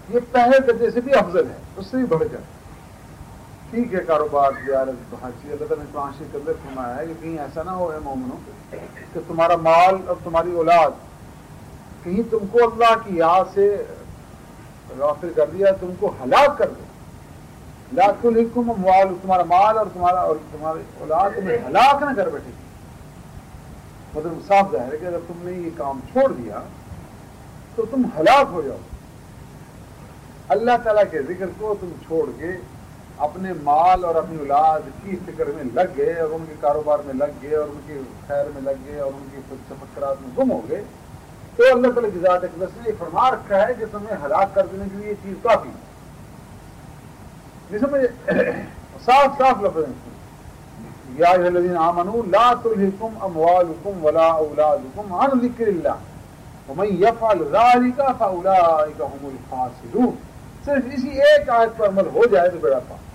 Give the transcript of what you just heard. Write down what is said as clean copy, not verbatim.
یہ پہلے درجے سے بھی افضل ہے، اس سے بھی بڑھ کر. ٹھیک ہے کاروبار تجارت ہر چیز اللہ تعالیٰ نے قرآن شریف کے اندر فرمایا ہے کہ کہیں ایسا نہ ہو ہے مومنوں کہ تمہارا مال اور تمہاری اولاد کہیں تم کو اللہ کی یاد سے غافل کر دیا، تم کو ہلاک کر دے. لا تلہکم اموال، تمہارا مال اور تمہاری اولاد تمہیں ہلاک نہ کر بیٹھے. مطلب صاف ظاہر ہے کہ اگر تم نے یہ کام چھوڑ دیا تو تم ہلاک ہو جاؤ. اللہ تعالیٰ کے ذکر کو تم چھوڑ کے اپنے مال اور اپنی اولاد کی فکر میں لگ گئے اور ان کے کاروبار میں لگ گئے اور ان کی خیر میں لگ گئے اور ان کی تفکرات میں گم ہو گئے، تو اللہ تعالیٰ کی ذات اقدس نے یہ فرما رکھا ہے کہ تمہیں ہلاک کر دینے کے لیے یہ چیز کافی ہے. صاف صاف لفظ ہیں. یا ایھا الذین آمنوا لا تلہکم اموالکم ولا اولادکم عن ذکر اللہ ومن یفعل ذلک فاولئک هم الخاسرون. صرف اسی ایک آیت پر عمل ہو جائے تو بیڑا پا.